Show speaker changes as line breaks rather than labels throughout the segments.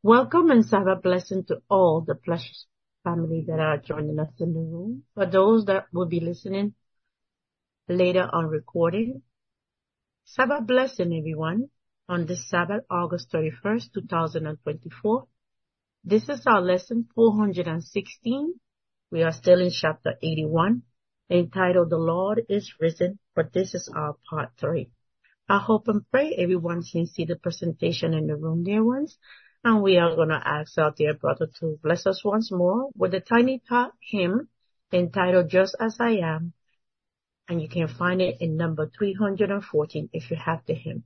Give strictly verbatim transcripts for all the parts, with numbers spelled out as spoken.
Welcome and Sabbath blessing to all the precious family that are joining us in the room. For those that will be listening later on recording, Sabbath blessing everyone on this Sabbath, August thirty-first, two thousand twenty-four. This is our lesson four hundred sixteen. We are still in chapter eighty-one, entitled The Lord is Risen, but this is our part three. I hope and pray everyone can see the presentation in the room, dear ones. And we are going to ask our dear brother to bless us once more with a tiny tot hymn entitled Just As I Am. And you can find it in number three hundred fourteen if you have the hymn.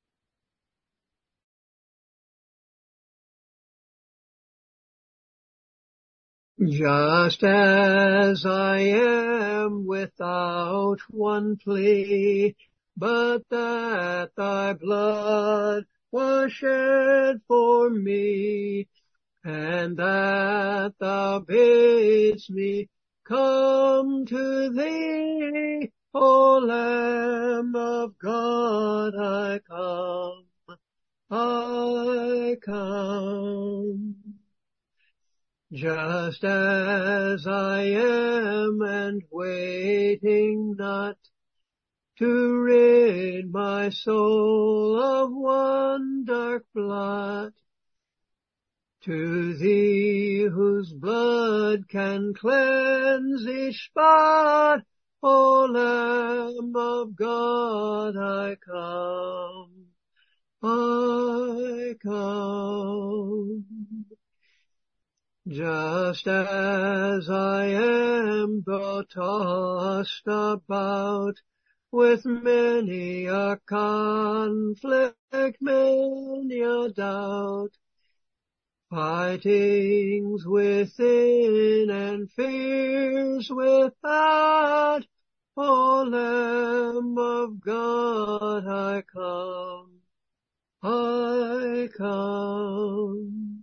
Just as I am without one plea, but that thy blood was shed for me, and that thou bidst me come to thee, O Lamb of God, I come, I come. Just as I am and waiting not to rid my soul of one dark blot, to thee whose blood can cleanse each spot, O Lamb of God, I come, I come. Just as I am, though tossed about with many a conflict, many a doubt, fightings within and fears without, O Lamb of God, I come, I come.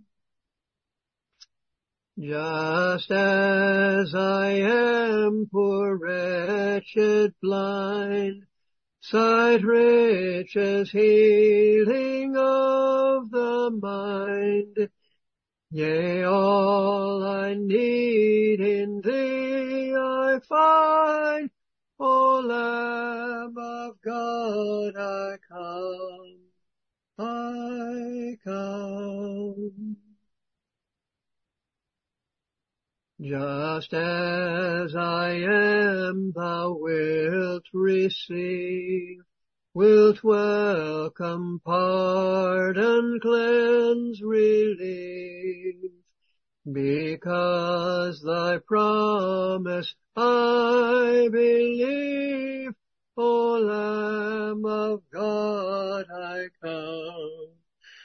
Just as I am, poor, wretched, blind, sight rich as healing of the mind, yea, all I need in thee I find, O Lamb of God, I come, I come. Just as I am, thou wilt receive, wilt welcome, pardon, cleanse, relieve, because thy promise I believe, O Lamb of God, I come,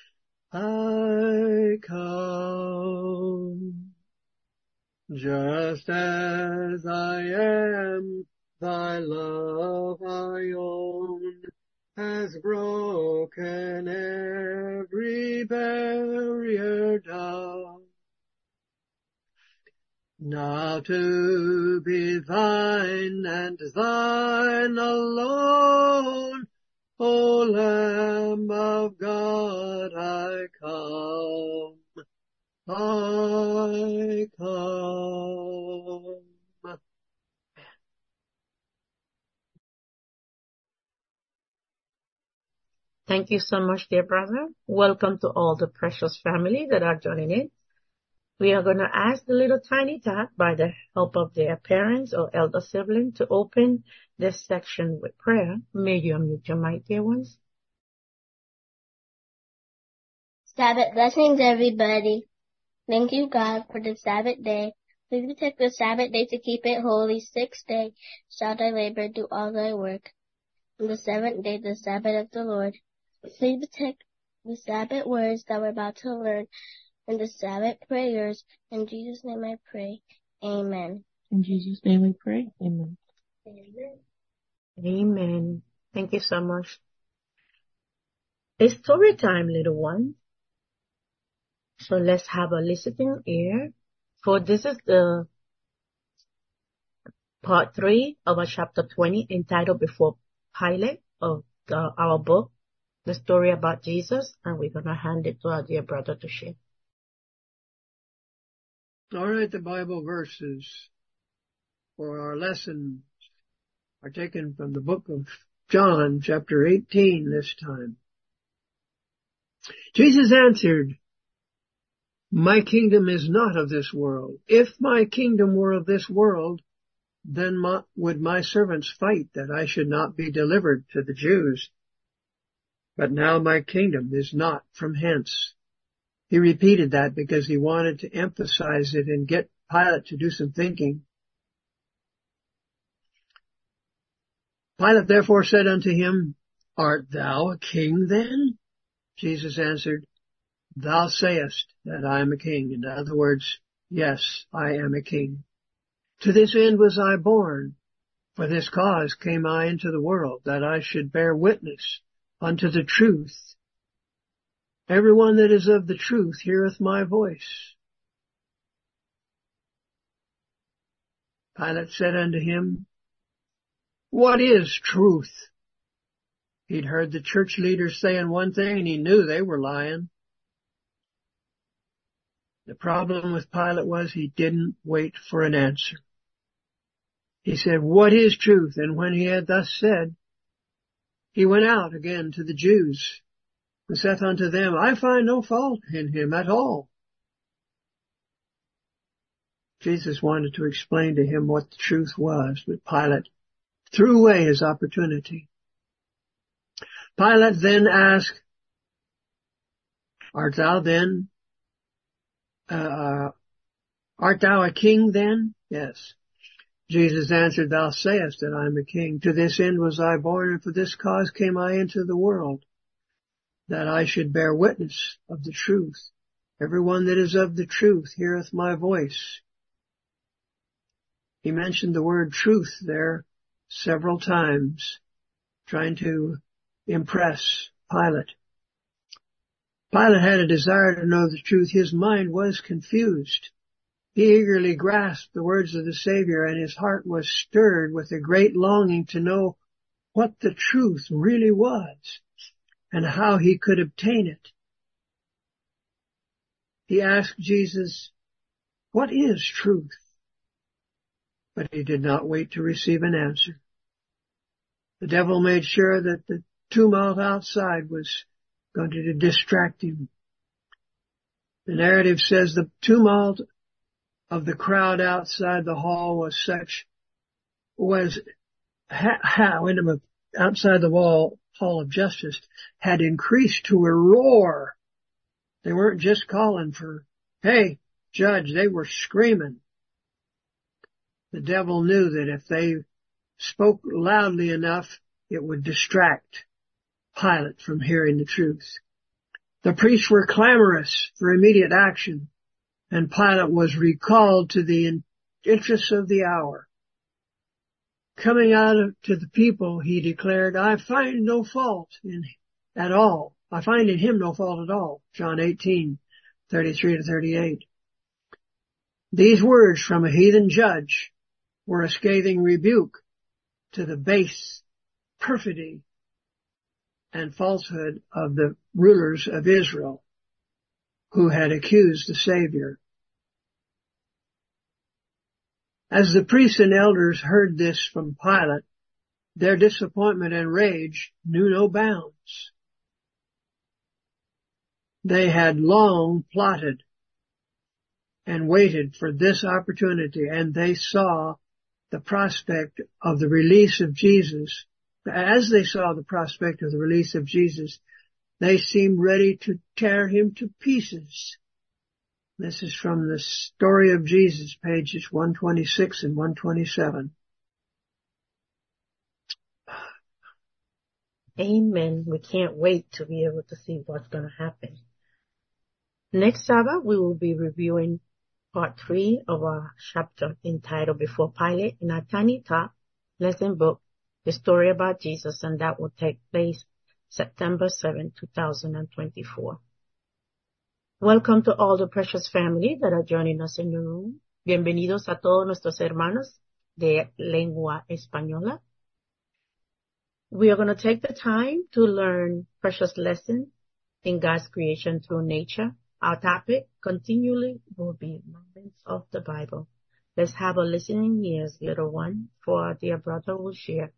I come. Just as I am, thy love I own, has broken every barrier down. Now to be thine and thine alone, O Lamb of God, I come, I come.
Thank you so much, dear brother. Welcome to all the precious family that are joining in. We are going to ask the little tiny tot, by the help of their parents or elder sibling, to open this section with prayer. May you unmute your mic, dear ones.
Sabbath blessings, everybody. Thank you, God, for the Sabbath day. Please protect the Sabbath day to keep it holy. Sixth day, shall thy labor, do all thy work. On the seventh day, the Sabbath of the Lord. Please protect the Sabbath words that we're about to learn and the Sabbath prayers. In Jesus' name I pray. Amen.
In Jesus' name we pray. Amen.
Amen.
Amen. Thank you so much. It's story time, little one. So let's have a listening ear. For this is the part three of our chapter twenty, entitled Before Pilate, of the, our book, the story about Jesus. And we're going to hand it to our dear brother to share.
All right, the Bible verses for our lesson are taken from the book of John, chapter eighteen this time. Jesus answered, "My kingdom is not of this world. If my kingdom were of this world, then my, would my servants fight that I should not be delivered to the Jews. But now my kingdom is not from hence." He repeated that because he wanted to emphasize it and get Pilate to do some thinking. Pilate therefore said unto him, "Art thou a king then?" Jesus answered, "Thou sayest that I am a king." In other words, yes, I am a king. "To this end was I born. For this cause came I into the world, that I should bear witness unto the truth. Everyone that is of the truth heareth my voice." Pilate said unto him, "What is truth?" He'd heard the church leaders saying one thing, and he knew they were lying. The problem with Pilate was he didn't wait for an answer. He said, "What is truth?" And when he had thus said, he went out again to the Jews, and saith unto them, "I find no fault in him at all." Jesus wanted to explain to him what the truth was, but Pilate threw away his opportunity. Pilate then asked, "Art thou then, uh, art thou a king then?" Yes. Jesus answered, "Thou sayest that I am a king. To this end was I born, and for this cause came I into the world, that I should bear witness of the truth. Everyone that is of the truth heareth my voice." He mentioned the word truth there several times, trying to impress Pilate. Pilate had a desire to know the truth. His mind was confused. He eagerly grasped the words of the Savior, and his heart was stirred with a great longing to know what the truth really was and how he could obtain it. He asked Jesus, "What is truth?" But he did not wait to receive an answer. The devil made sure that the tumult outside was going to distract him. The narrative says the tumult of the crowd outside the hall was such, was, ha, ha, outside the wall, hall of justice, had increased to a roar. They weren't just calling for, "Hey, judge," they were screaming. The devil knew that if they spoke loudly enough, it would distract Pilate from hearing the truth. The priests were clamorous for immediate action, and Pilate was recalled to the interests of the hour. Coming out of, to the people, he declared, "I find no fault in at all. I find in him no fault at all." John eighteen, thirty-three to thirty-eight. These words from a heathen judge were a scathing rebuke to the base perfidy and falsehood of the rulers of Israel, who had accused the Savior. As the priests and elders heard this from Pilate, their disappointment and rage knew no bounds. They had long plotted and waited for this opportunity, and they saw the prospect of the release of Jesus. As they saw the prospect of the release of Jesus, they seemed ready to tear him to pieces. This is from the Story of Jesus, pages one twenty-six and one twenty-seven.
Amen. We can't wait to be able to see what's going to happen. Next Sabbath, we will be reviewing part three of our chapter entitled Before Pilate in our tiny top lesson book, The Story About Jesus, and that will take place September seventh, two thousand twenty-four. Welcome to all the precious family that are joining us in the room. Bienvenidos a todos nuestros hermanos de lengua española. We are going to take the time to learn precious lessons in God's creation through nature. Our topic continually will be portion of the Bible. Let's have a listening ears, little one, for our dear brother will share.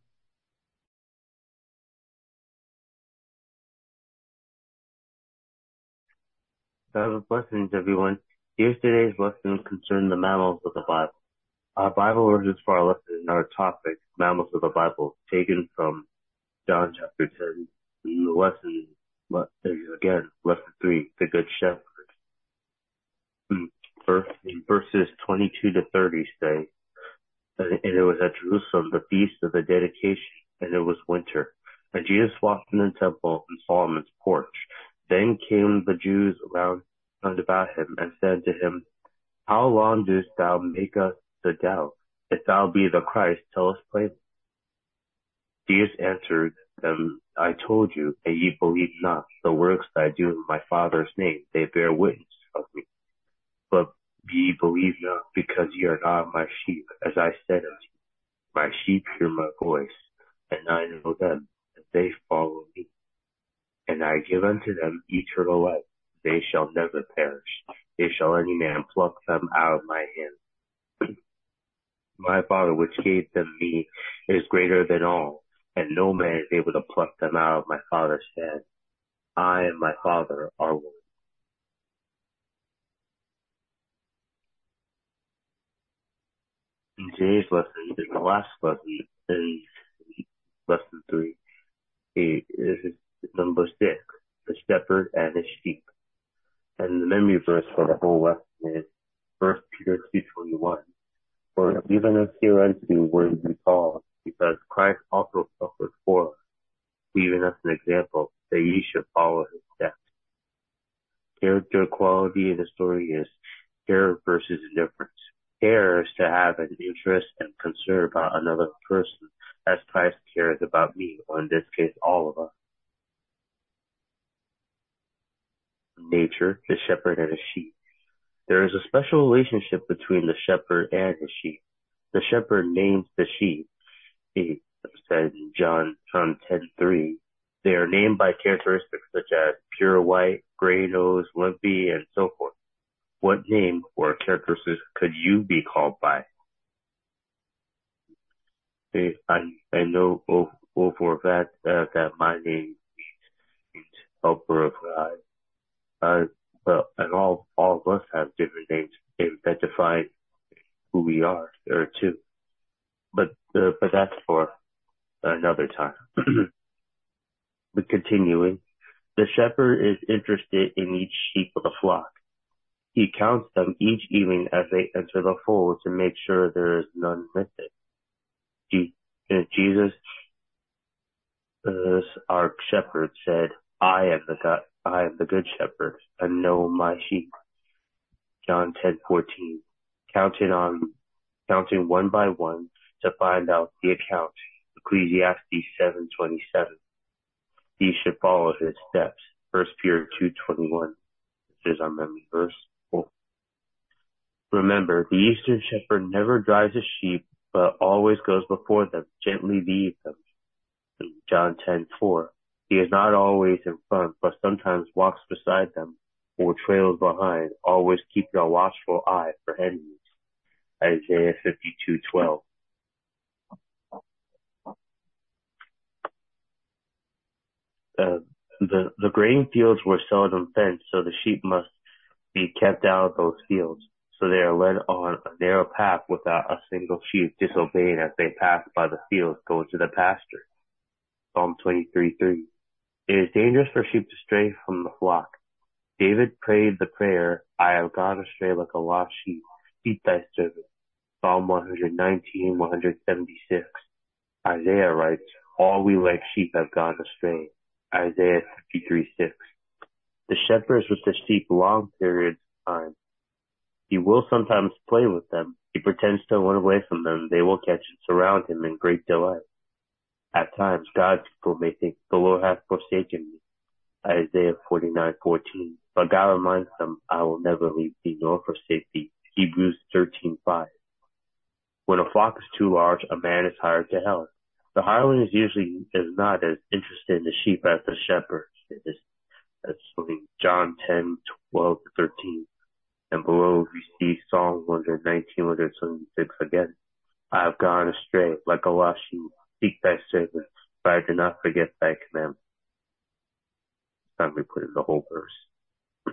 Sabbath blessings, everyone. Here's today's lesson concerning the mammals of the Bible. Our Bible verses for our lesson and our topic, mammals of the Bible, taken from John chapter ten. And the lesson is again lesson three, the Good Shepherd. First, in verses twenty-two to thirty say, and it was at Jerusalem, the feast of the dedication, and it was winter. And Jesus walked in the temple in Solomon's porch. Then came the Jews round, round about him and said to him, How long dost thou make us to doubt? If thou be the Christ, tell us plainly. Jesus answered them, I told you, and ye believe not. The works that I do in my Father's name, they bear witness of me. But ye believe not, because ye are not my sheep, as I said unto you. My sheep hear my voice, and I know them, and they follow me. And I give unto them eternal life. They shall never perish. They shall any man pluck them out of my hand. My Father, which gave them me, is greater than all, and no man is able to pluck them out of my Father's hand. I and my Father are one. In today's lesson is the last lesson in lesson three. It is number six, the shepherd and his sheep. And the memory verse for the whole lesson is First Peter two twenty-one. For even us hereunto were we called, because Christ also suffered for us, leaving us an example that ye should follow his steps. Character quality in the story is care versus indifference. Care is to have an interest and concern about another person, as Christ cares about me, or in this case, all of us. Nature, the shepherd and his sheep. There is a special relationship between the shepherd and his sheep. The shepherd names the sheep. He said in John ten three. They are named by characteristics such as pure white, gray nose, limpy, and so forth. What name or characteristics could you be called by? I I know for a fact uh, that my name means helper of God. Uh, but and all all of us have different names that define who we are. There are two, but uh, but that's for another time. But continuing, the shepherd is interested in each sheep of the flock. He counts them each evening as they enter the fold to make sure there is none missing. Jesus, uh, our shepherd, said, I am the God, I am the good shepherd, and know my sheep. John ten fourteen. Counting on, counting one by one to find out the account. Ecclesiastes seven twenty-seven. Ye should follow his steps. First Peter two twenty-one. This is our memory verse. Remember, the Eastern shepherd never drives his sheep, but always goes before them, gently leads them. In John ten four. He is not always in front, but sometimes walks beside them or trails behind, always keeping a watchful eye for enemies. Isaiah fifty-two twelve. Uh, the, the grain fields were seldom fenced, so the sheep must be kept out of those fields. So they are led on a narrow path without a single sheep disobeying as they pass by the fields going to the pasture. Psalm twenty-three three. It is dangerous for sheep to stray from the flock. David prayed the prayer, I have gone astray like a lost sheep. Feed thy servant. Psalm one nineteen, one seventy-six. Isaiah writes, all we like sheep have gone astray. Isaiah fifty-three six. The shepherd is with the sheep long periods of time. He will sometimes play with them. He pretends to run away from them. They will catch and surround him in great delight. At times, God's people may think, the Lord hath forsaken me. Isaiah forty-nine fourteen. But God reminds them, I will never leave thee nor forsake thee. Hebrews thirteen five. When a flock is too large, a man is hired to help. The hireling is usually is not as interested in the sheep as the shepherd is. That's John ten twelve to thirteen. And below we see Psalm one nineteen, one seventy-six again. I have gone astray like a lost sheep. Seek thy servant, but I do not forget thy commandments. Time we put in the whole verse.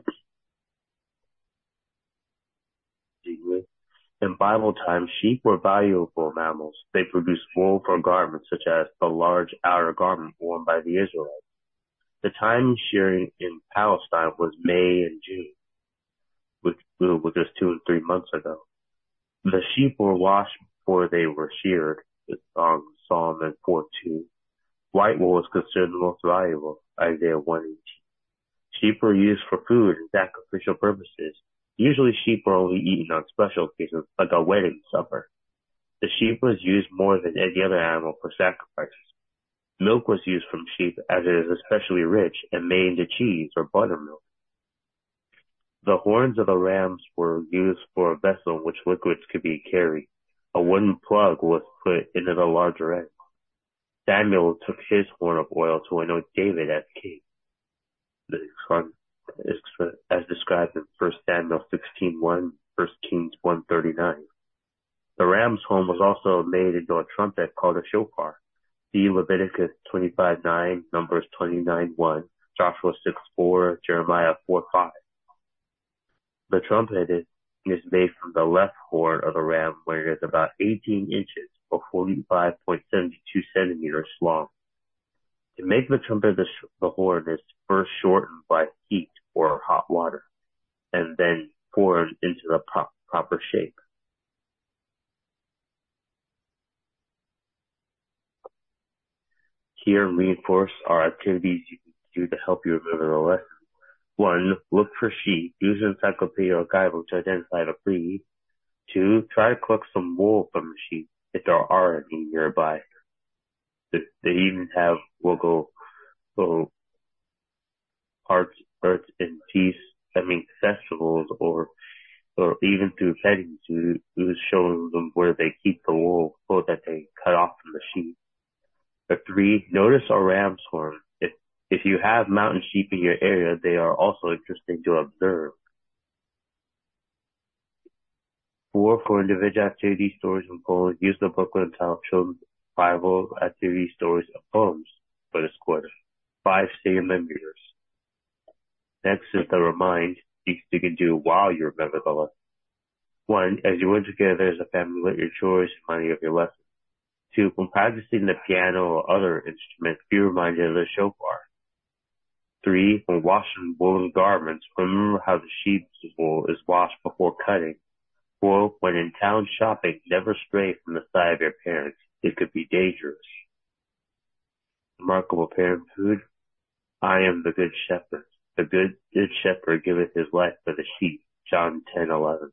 In Bible times, sheep were valuable mammals. They produced wool for garments, such as the large outer garment worn by the Israelites. The time shearing in Palestine was May and June, which, which was two and three months ago. The sheep were washed before they were sheared, on Psalm four two. White wool is considered the most valuable, Isaiah one eighteen. Sheep were used for food and sacrificial purposes. Usually sheep were only eaten on special occasions, like a wedding supper. The sheep was used more than any other animal for sacrifices. Milk was used from sheep as it is especially rich and made into cheese or buttermilk. The horns of the rams were used for a vessel in which liquids could be carried. A wooden plug was put into the larger end. Samuel took his horn of oil to anoint David as king. The son is as described in First Samuel sixteen one, First Kings one thirty-nine. The ram's horn was also made into a trumpet called a shofar. See Leviticus twenty-five nine, Numbers twenty-nine one, Joshua six four, Jeremiah four five. The trumpet is, is made from the left horn of the ram, where it is about eighteen inches or forty-five point seven two centimeters long. To make the trumpet, the, the horn is first shortened by heat or hot water, and then poured into the pro- proper shape. Here, reinforce our activities you can do to help you remember the lesson. One, look for sheep. Use an encyclopedia or guidebook to identify the breed. Two, try to collect some wool from the sheep, if there are any nearby. They, they even have local, local arts, arts and peace, I mean festivals, or or even through petting zoo, who's showing them where they keep the wool so that they cut off from the sheep. Or three, notice a ram's horn. If if you have mountain sheep in your area, they are also interesting to observe. Four, for individual activity stories and poems, use the booklet entitled Children's Bible Activity Stories and Poems for this quarter. Five, say your memories. Next is the remind things you can do while you remember the lesson. One, as you work together as a family, let your chores remind you of your lesson. Two, when practicing the piano or other instrument, be reminded of the shofar. Three, when washing woolen garments, remember how the sheep's wool is washed before cutting. Four, when in town shopping, never stray from the side of your parents. It could be dangerous. Remarkable parenthood. I am the good shepherd. The good, good shepherd giveth his life for the sheep. John ten eleven.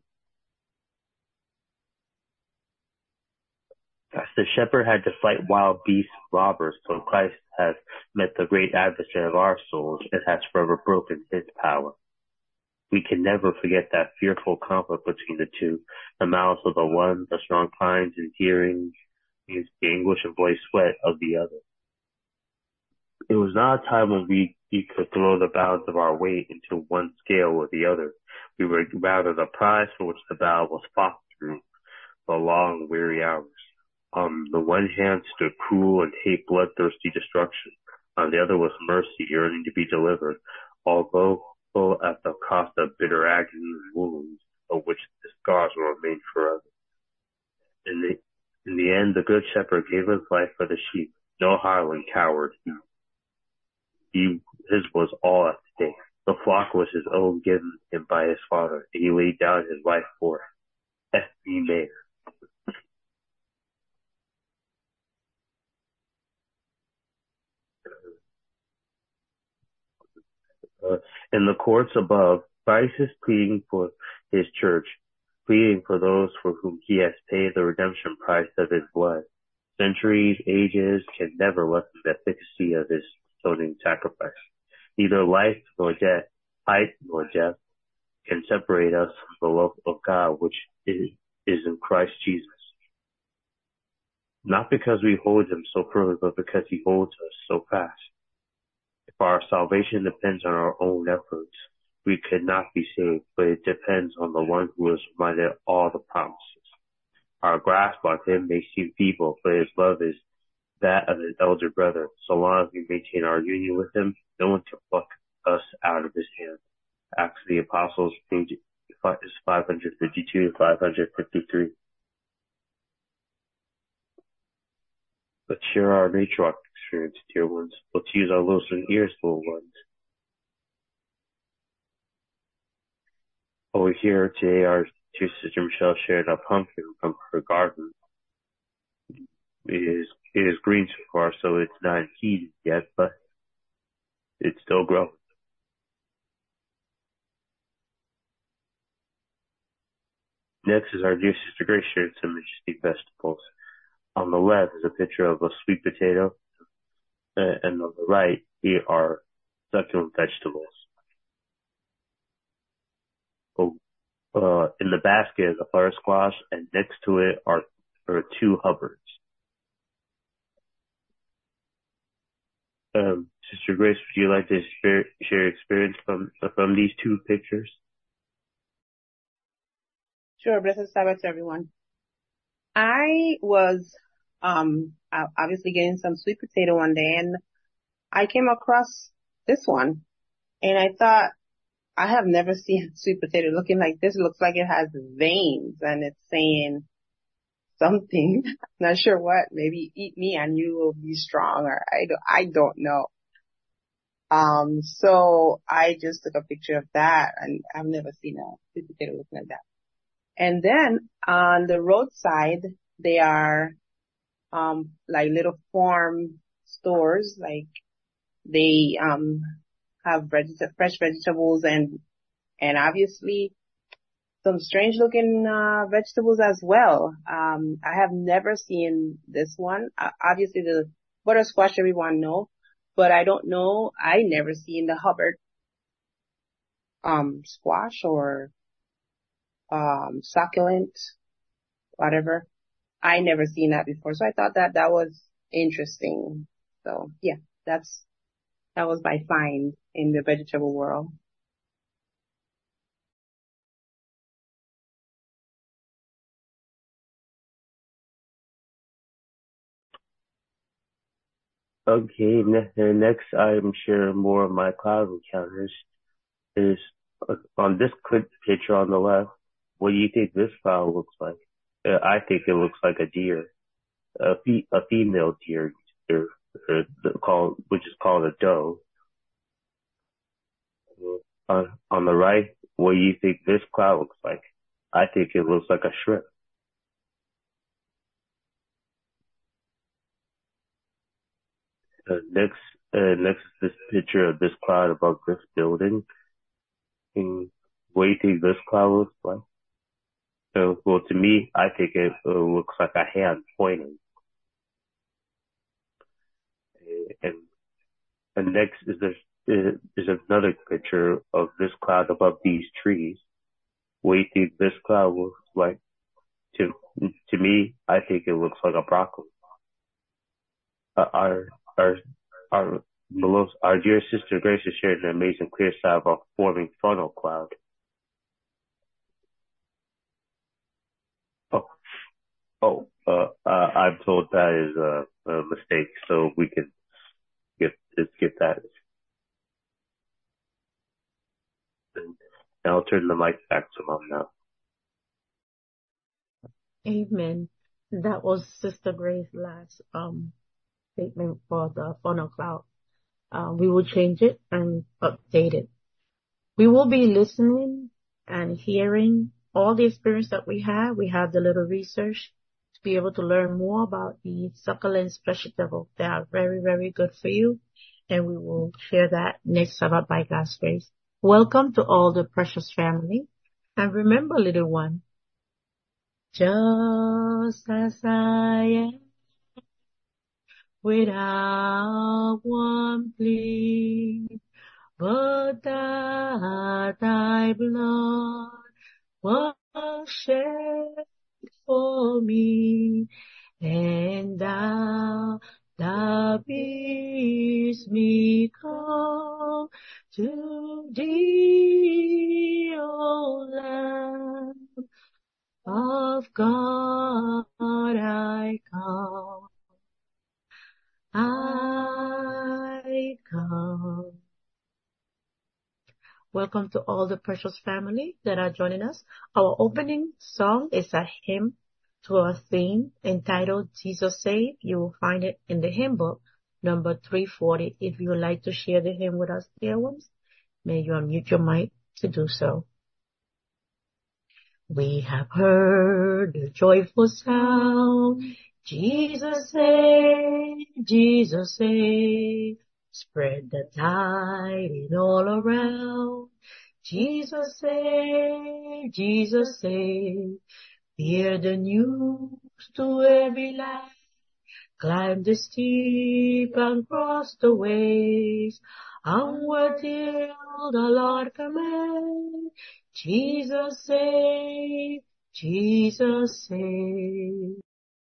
As the shepherd had to fight wild beasts and robbers, so Christ has met the great adversary of our souls and has forever broken his power. We can never forget that fearful conflict between the two, the malice of the one, the strong pines and hearing, the anguish and voice sweat of the other. It was not a time when we, we could throw the balance of our weight into one scale or the other. We were rather the prize for which the battle was fought through the long, weary hours. On the one hand stood cruel and hate bloodthirsty destruction. On the other was mercy yearning to be delivered, although at the cost of bitter agony and wounds, of which the scars will remain forever. In the, in the end, the good shepherd gave his life for the sheep. No hireling coward. He, he, his was all at stake. The flock was his own, given him by his father, and he laid down his life for it. F B Mayer. Uh, in the courts above, Christ is pleading for his church, pleading for those for whom he has paid the redemption price of his blood. Centuries, ages can never lessen the efficacy of his atoning sacrifice. Neither life nor death, height nor depth can separate us from the love of God which is, is in Christ Jesus. Not because we hold him so firmly, but because he holds us so fast. If our salvation depends on our own efforts, we could not be saved, but it depends on the one who is reminded of all the promises. Our grasp on him may seem feeble, but his love is that of his elder brother. So long as we maintain our union with him, no one can pluck us out of his hand. Acts of the Apostles, page five fifty-two to five fifty-three. Let's share our nature walk experience, dear ones. Let's use our listening ears, little ones. Over here today, our dear sister Michelle shared a pumpkin from her garden. It is, it is green so far, so it's not heated yet, but it's still growing. Next is our dear sister Grace shared some interesting vegetables. On the left is a picture of a sweet potato, uh, and on the right here are succulent vegetables. Oh, uh, in the basket is a butter squash, and next to it are, are two Hubbards. Um, Sister Grace, would you like to share, share experience from from these two pictures?
Sure. Blessed Sabbath to everyone. I was um obviously getting some sweet potato one day, and I came across this one, and I thought, I have never seen sweet potato looking like this. It looks like it has veins, and it's saying something. Not sure what. Maybe eat me and you will be strong, or I don't, I don't know. Um, so I just took a picture of that, and I've never seen a sweet potato looking like that. And then on the roadside, they are, um, like little farm stores, like they, um, have veg- fresh vegetables and, and obviously some strange looking, uh, vegetables as well. Um, I have never seen this one. Uh, obviously the butter squash everyone know, but I don't know. I never seen the Hubbard, um, squash or, um, succulent, whatever. I never seen that before. So I thought that that was interesting. So yeah, that's, that was my find in the vegetable world.
Okay, ne- next I'm sharing more of my cloud encounters. Is uh, on this quick picture on the left. What do you think this cloud looks like? Uh, I think it looks like a deer, a, fe- a female deer, or, or called, which is called a doe. On, on the right, what do you think this cloud looks like? I think it looks like a shrimp. Uh, next, uh, next is this picture of this cloud above this building. And what do you think this cloud looks like? Uh, well, to me, I think it uh, looks like a hand pointing. And, and next is this, is, is another picture of this cloud above these trees. What do you think this cloud looks like? To, to me, I think it looks like a broccoli. Uh, our, our, our, our dear sister Grace has shared an amazing clear side of a forming funnel cloud. Oh, oh, uh, uh, I'm told that is a, a mistake, so we can get, just get that. And I'll turn the mic back to Mom now.
Amen. That was Sister Grace's last um statement for the funnel cloud. Uh, we will change it and update it. We will be listening and hearing all the experience that we have. We have the little research to be able to learn more about the succulent vegetables. They are very, very good for you. And we will share that next Sabbath by God's grace. Welcome to all the precious family. And remember, little one, just as I am, without one plea, but that thy blood was shed for me, and thou, thou bids me come To thee, O Lamb of God, I come. I come. Welcome to all the precious family that are joining us. Our opening song is a hymn to our theme entitled Jesus Save. You will find it in the hymn book, number three forty. If you would like to share the hymn with us, dear ones, may you unmute your mic to do so. We have heard the joyful sound. Jesus save, Jesus save. Spread the tidings all around. Jesus save, Jesus save. Hear the news to every land. Climb the steep and cross the ways. Onward till the Lord command. Jesus save, Jesus save.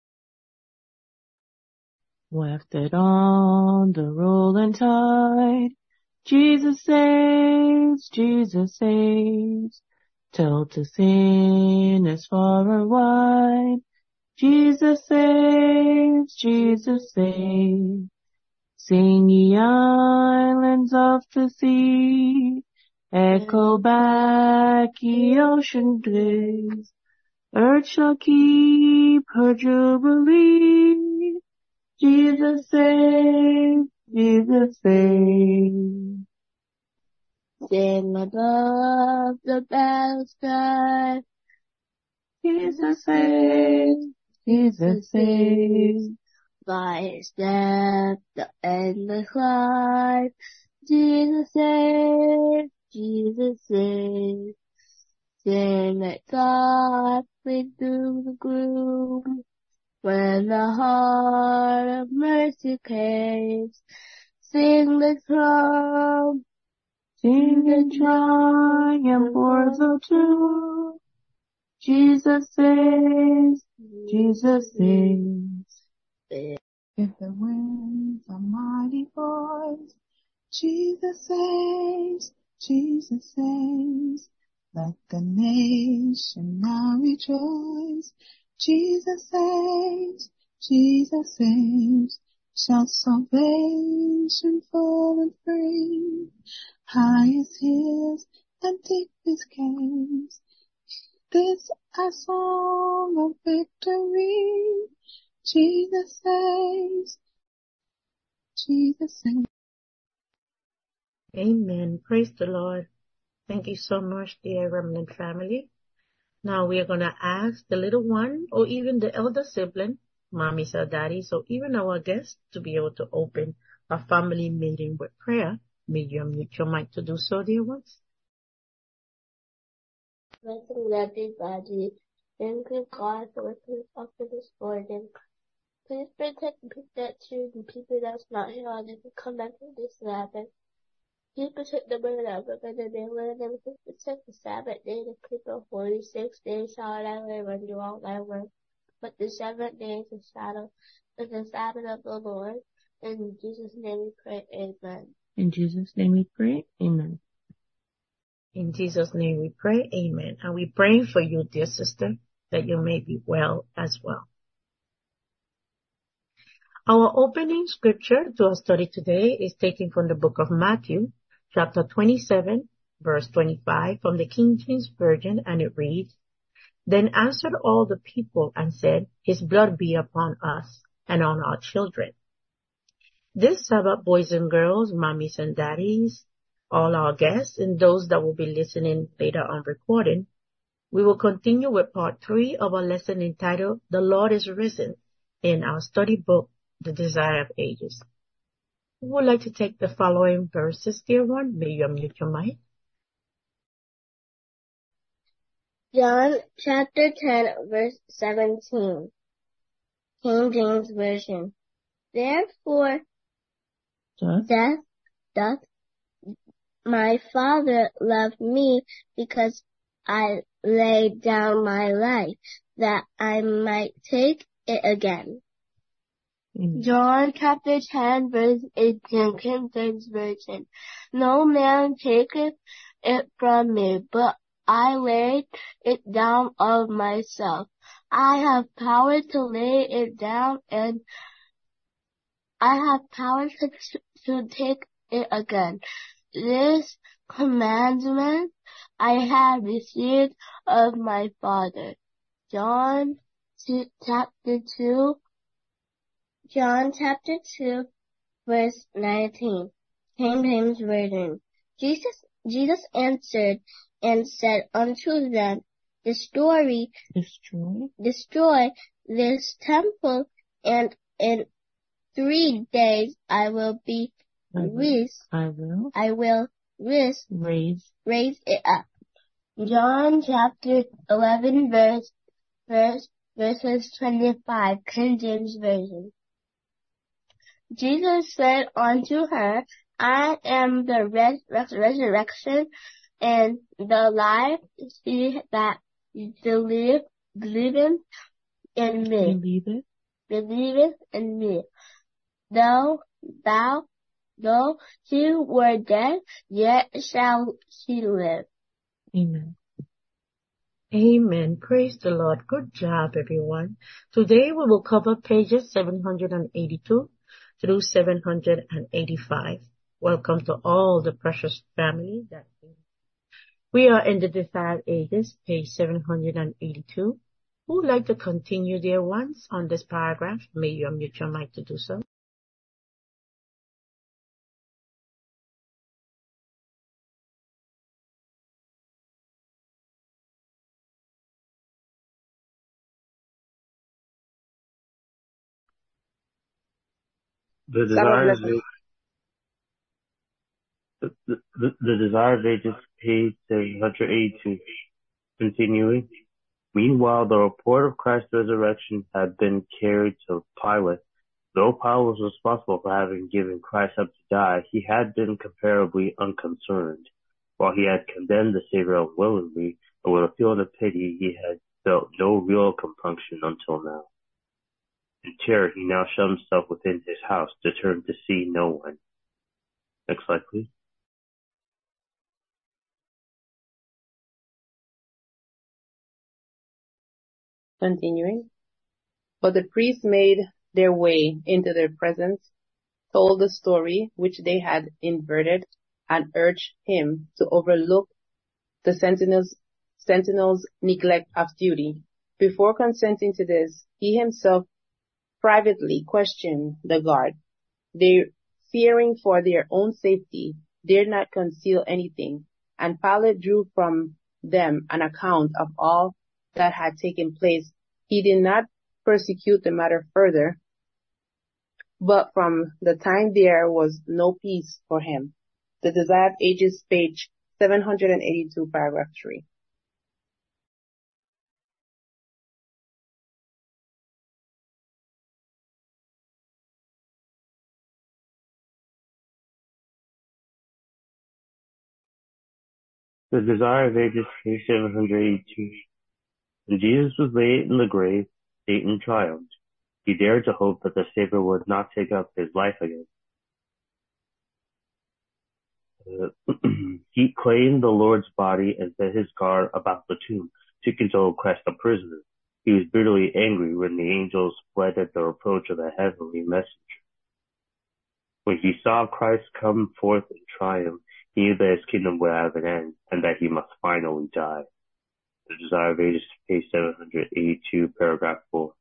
Wafted on the rolling tide, Jesus saves, Jesus saves. Tell to sinners far and wide, Jesus saves, Jesus saves. Sing ye islands of the sea, echo back ye ocean bliss. Earth shall keep her jubilee. Jesus save, Jesus save.
Sing above the battle sky,
Jesus save, Jesus save.
by his death, the endless life. Jesus save, Jesus save. Sing at God lead through the gloom, when the heart of mercy caves. Sing the drum,
Sing the triumph o'er the tomb. Jesus saves, Jesus saves.
If the winds are mighty voice, Jesus saves, Jesus saves. Let the nation now rejoice. Jesus saves, Jesus saves. Shall salvation full and free, highest hills and deepest caves. This our song of victory. Jesus saves, Jesus saves.
Amen. Praise the Lord. Thank you so much, dear Remnant family. Now we are going to ask the little one or even the elder sibling, mommies or daddies, or even our guests to be able to open a family meeting with prayer. May you unmute your mic to do so, dear ones.
blessing everybody. Thank you, God, for waking us up this morning. Please protect the people that choose and people that's not here on if you come back from this Sabbath. Please protect the word that we're going to be learning. Please protect the Sabbath day to keep it forty-six days all thy labor and do all thy work. But the seventh day is the shadow is the Sabbath of the Lord. In Jesus' name we pray, amen.
In Jesus' name we pray, amen.
In Jesus' name we pray, amen. And we pray for you, dear sister, that you may be well as well. Our opening scripture to our study today is taken from the book of Matthew, chapter twenty-seven, verse twenty-five, from the King James Version, and it reads, Then answered all the people and said, His blood be upon us and on our children. This Sabbath, boys and girls, mommies and daddies, all our guests, and those that will be listening later on recording, we will continue with part three of our lesson entitled, The Lord is Risen, in our study book, The Desire of Ages. Who would like to take the following verses, dear one? May you unmute your mic.
John chapter ten, verse seventeen. King James Version. Therefore,
Doth
death doth my Father love me, because I laid down my life, that I might take it again.
Amen.
John chapter ten verse eighteen, King James Version. No man taketh it from me, but I laid it down of myself. I have power to lay it down, and I have power to, to take it again. This commandment I have received of my Father. John chapter two, John chapter two, verse nineteen, King James Version. Jesus, Jesus answered and said unto them, Destroy,
Destroy.
destroy this temple, and in three days I will be
I will.
raised.
I will.
I will raise
Raise.
raise it up. John chapter eleven, verse verse verses twenty-five, King James Version. Jesus said unto her, I am the res- res- resurrection and the life. He that believe, believeth in me,
Believe it.
believeth in me, though thou, though he were dead, yet shall he live.
Amen.
Amen. Praise the Lord. Good job, everyone. Today we will cover pages seven hundred eighty-two through seven hundred eighty-five. Welcome to all the precious family. That we are in the desired ages, page seven hundred eighty-two. Who would like to continue their ones on this paragraph? May you unmute your mic to do so.
The
Sabbath
desire of
blessing.
the, the, the, the desire of ages, page seven hundred eighty-two. Continuing. Meanwhile, the report of Christ's resurrection had been carried to Pilate. Though Pilate was responsible for having given Christ up to die, he had been comparably unconcerned. While he had condemned the Savior unwillingly, and with a feeling of pity, he had felt no real compunction until now. In terror, he now shut himself within his house, determined to see no one. Next slide, please.
Continuing. But the priests made their way into their presence, told the story which they had inverted, and urged him to overlook the sentinels, sentinels' neglect of duty. Before consenting to this, he himself privately questioned the guard. They, fearing for their own safety, dared not conceal anything, and Pilate drew from them an account of all that had taken place. He did not persecute the matter further, but from the time there was no peace for him. The Desire of Ages, page seven hundred eighty-two, paragraph three.
The Desire of Ages, page seven hundred eighty-two. When Jesus was laid in the grave, Satan triumphed. He dared to hope that the Savior would not take up his life again. Uh, he claimed the Lord's body and set his guard about the tomb to console Christ the prisoner. He was bitterly angry when the angels fled at the reproach of the heavenly messenger. When he saw Christ come forth in triumph, he knew that his kingdom would have an end and that he must finally die. The Desire of Ages, page seven hundred eighty-two, paragraph four.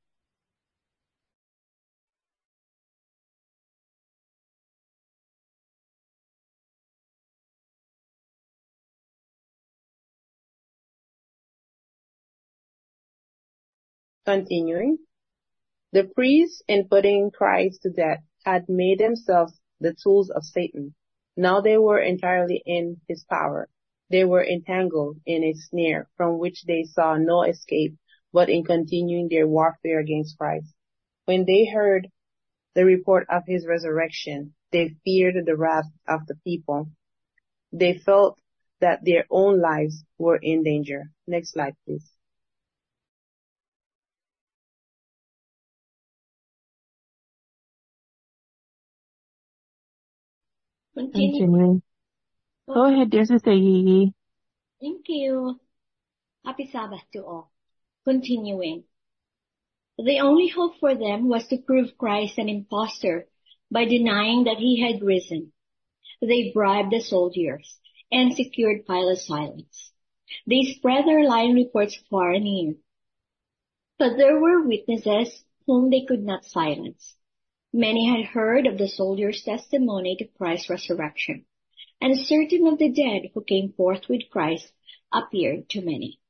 Continuing. The priests, in putting Christ to death, had made themselves the tools of Satan. Now they were entirely in his power. They were entangled in a snare from which they saw no escape but in continuing their warfare against Christ. When they heard the report of his resurrection, they feared the wrath of the people. They felt that their own lives were in danger. Next slide, please.
Continue.
Continuing. Go ahead, dear Sister Yee.
Thank you. Happy Sabbath to all. Continuing. The only hope for them was to prove Christ an impostor by denying that he had risen. They bribed the soldiers and secured Pilate's silence. They spread their lying reports far and near. But there were witnesses whom they could not silence. Many had heard of the soldiers' testimony to Christ's resurrection, and certain of the dead who came forth with Christ appeared to many.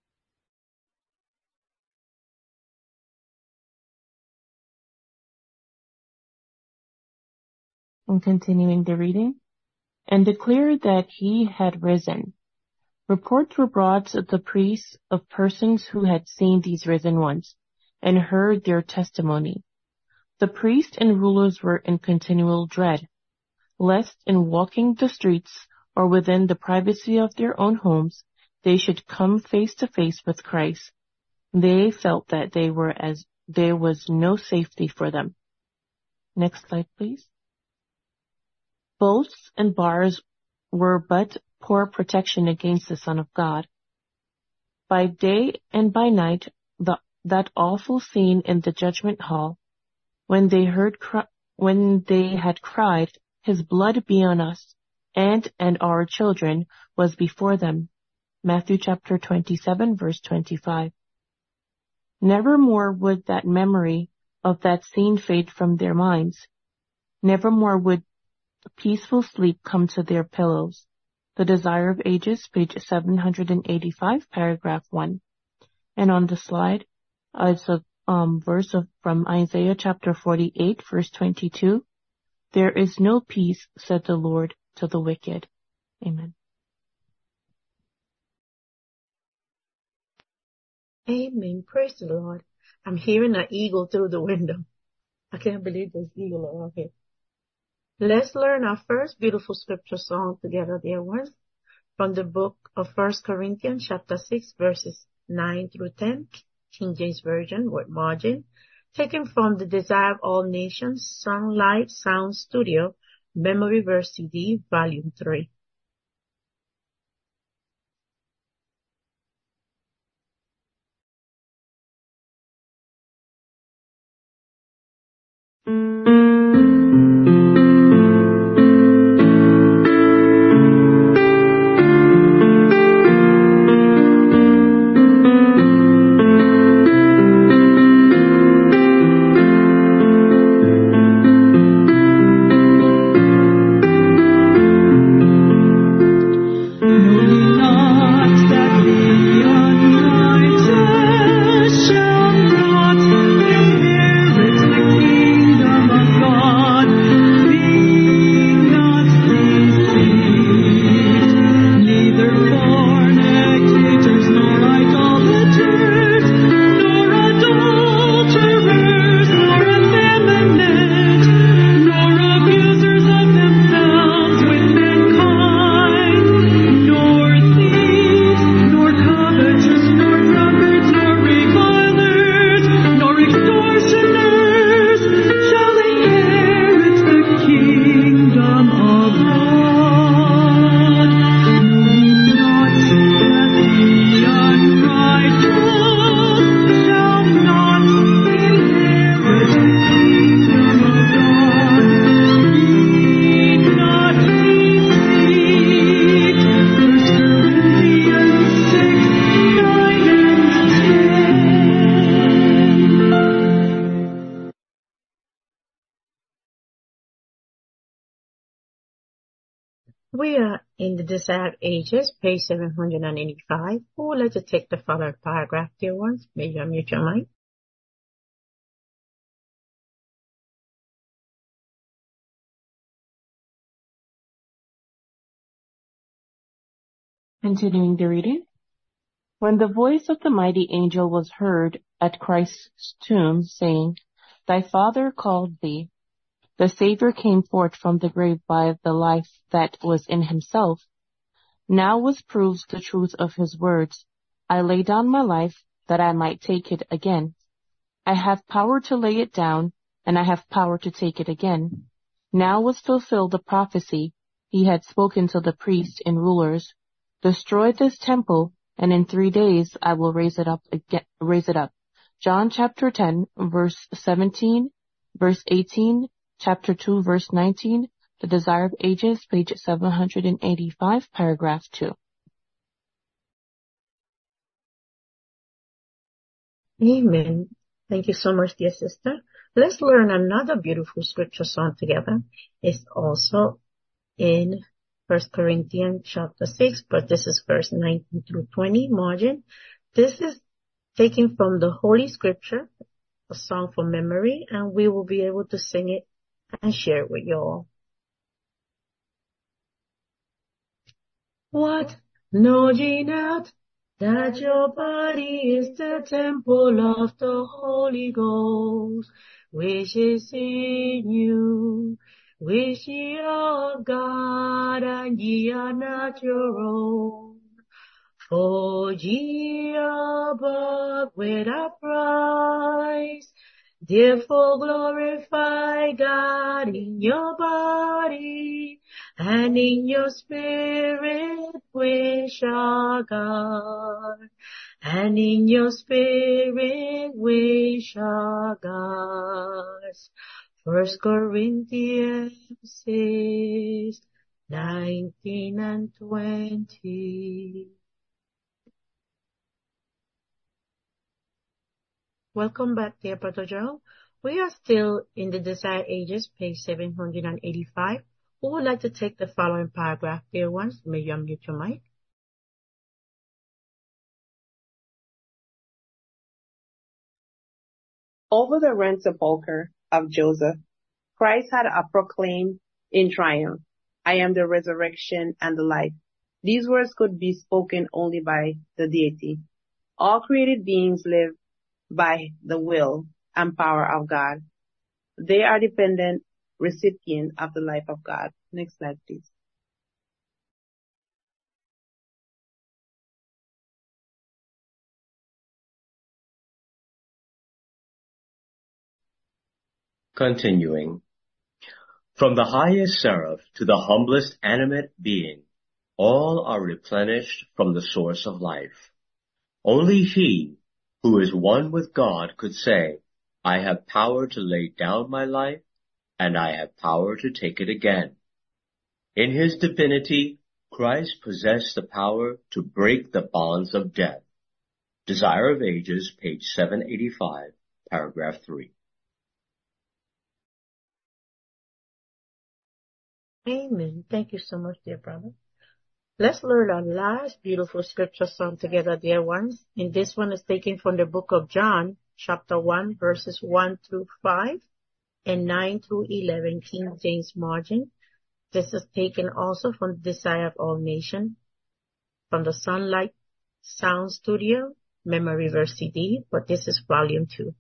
And continuing the reading. And declared that he had risen. Reports were brought to the priests of persons who had seen these risen ones, and heard their testimony. The priests and rulers were in continual dread, lest in walking the streets or within the privacy of their own homes, they should come face to face with Christ. They felt that they were as there was no safety for them. Next slide, please. Bolts and bars were but poor protection against the Son of God. By day and by night, the, that awful scene in the judgment hall, when they heard, cry, when they had cried, "His blood be on us, and and our children," was before them. Matthew chapter twenty-seven, verse twenty-five. Nevermore would that memory of that scene fade from their minds. Nevermore would peaceful sleep come to their pillows. The Desire of Ages, page seven hundred eighty-five, paragraph one. And on the slide, uh, it's a um, verse of, from Isaiah chapter forty-eight, verse twenty-two. There is no peace, said the Lord, to the wicked. Amen.
Amen. Praise the Lord. I'm hearing an eagle through the window. I can't believe there's eagle around here. Let's learn our first beautiful scripture song together, dear ones, from the book of First Corinthians chapter six, verses nine through ten, King James Version with margin, taken from the Desire of All Nations Sunlight Sound Studio Memory Verse C D, Volume three. We are in the Desire of Ages, page seven hundred eighty-five. Who would like to take the following paragraph, dear ones? May you unmute your mic.
Continuing the reading. When the voice of the mighty angel was heard at Christ's tomb, saying, "Thy Father called thee," the Savior came forth from the grave by the life that was in himself. Now was proved the truth of his words. I lay down my life that I might take it again. I have power to lay it down, and I have power to take it again. Now was fulfilled the prophecy he had spoken to the priests and rulers, "Destroy this temple, and in three days I will raise it up again, raise it up." John chapter ten, verse seventeen, verse eighteen, chapter two, verse nineteen, The Desire of Ages, page seven hundred eighty-five, paragraph two.
Amen. Thank you so much, dear sister. Let's learn another beautiful scripture song together. It's also in First Corinthians chapter six, but this is verse nineteen through twenty margin. This is taken from the Holy Scripture, a song from memory, and we will be able to sing it and share it with you all. What? Know ye not that your body is the temple of the Holy Ghost, which is in you, which ye are of God, and ye are not your own? For ye are bought with a price. Therefore glorify God in your body and in your spirit, which are God, and in your spirit, which are God's. First Corinthians six, nineteen and twenty. Welcome back, dear Brother Joe. We are still in the Desire Ages, page seven hundred eighty-five. Who would like to take the following paragraph, dear ones? May you unmute your mic?
Over the rent sepulchre of Joseph, Christ had a proclaimed in triumph, "I am the resurrection and the life." These words could be spoken only by the deity. All created beings live by the will and power of God. They are dependent recipients of the life of God. Next slide, please.
Continuing. From the highest seraph to the humblest animate being, all are replenished from the source of life. Only he who is one with God could say, "I have power to lay down my life, and I have power to take it again." In his divinity, Christ possessed the power to break the bonds of death. Desire of Ages, page seven eighty-five, paragraph three.
Amen. Thank you so much, dear brother. Let's learn our last beautiful scripture song together, dear ones. And this one is taken from the book of John, chapter one, verses one through five and nine through eleven, King James margin. This is taken also from the Desire of All Nations, from the Sunlight Sound Studio, Memory Verse C D, but this is volume two.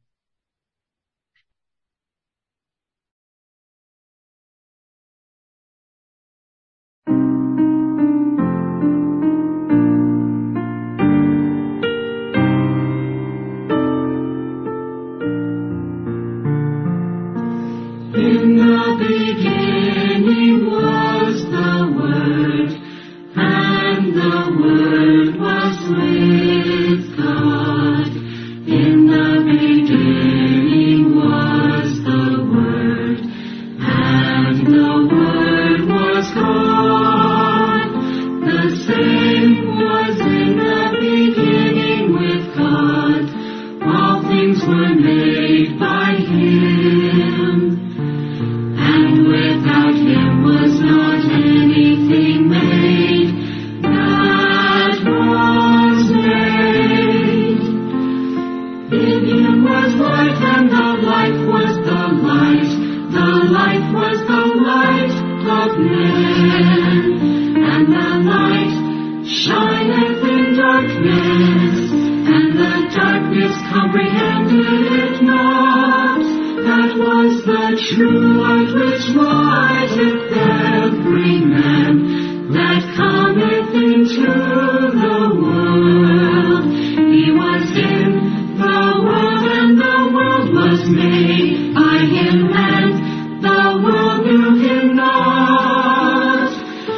In the beginning was the Word, and the Word was with God. In the beginning was the Word, and the Word was God. The same was in the beginning with God. All things were made by Him. And without Him was not anything made that was made. In Him was life, and the life was the light. The light was the light of men. And the light shineth in darkness, and the darkness comprehended it not. That was the true light which lighteth every man that cometh into the world. He was in the world, and the world was made by Him, and the world knew Him not.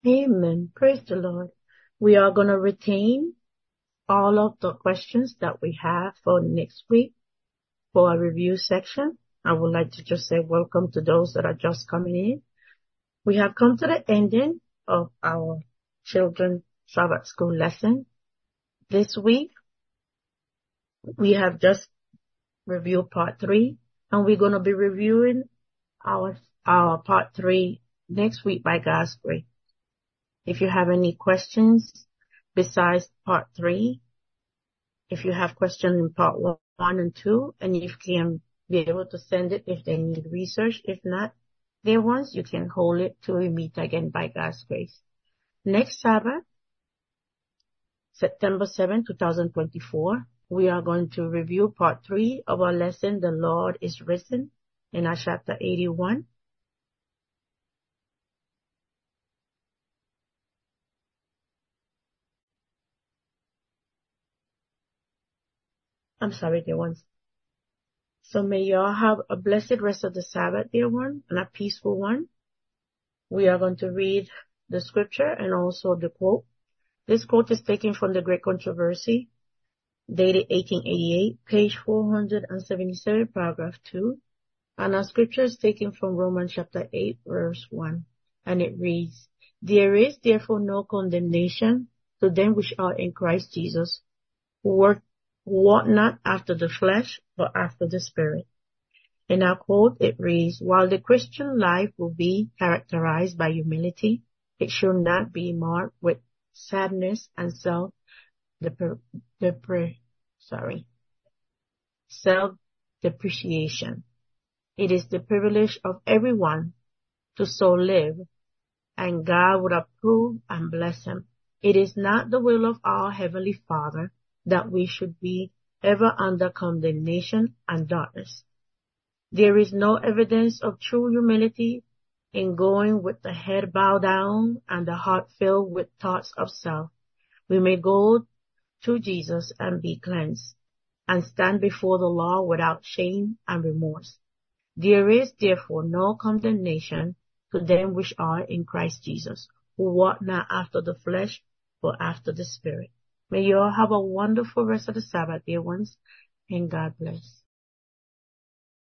Amen. Praise the Lord. We are going to retain all of the questions that we have for next week for our review section. I would like to just say welcome to those that are just coming in. We have come to the ending of our children Sabbath school lesson. This week, we have just reviewed part three, and we're going to be reviewing our, our part three next week by God's grace. If you have any questions besides part three, if you have questions in part one and two, and you can be able to send it if they need research. If not, dear ones, you can hold it till we meet again by God's grace. Next Sabbath, September seventh, twenty twenty-four, we are going to review part three of our lesson, The Lord is Risen, in our chapter eighty-one. I'm sorry, dear ones. So may you all have a blessed rest of the Sabbath, dear one, and a peaceful one. We are going to read the scripture and also the quote. This quote is taken from the Great Controversy, dated eighteen eighty-eight, page four hundred seventy-seven, paragraph two. And our scripture is taken from Romans chapter eight, verse one. And it reads, There is therefore no condemnation to them which are in Christ Jesus, who work walk not after the flesh, but after the Spirit. In our quote, it reads, While the Christian life will be characterized by humility, it should not be marked with sadness and self depre- depre- sorry, self-depreciation. It is the privilege of everyone to so live, and God would approve and bless him. It is not the will of our Heavenly Father that we should be ever under condemnation and darkness. There is no evidence of true humility in going with the head bowed down and the heart filled with thoughts of self. We may go to Jesus and be cleansed and stand before the law without shame and remorse. There is therefore no condemnation to them which are in Christ Jesus, who walk not after the flesh, but after the Spirit. May you all have a wonderful rest of the Sabbath, dear ones, and God bless.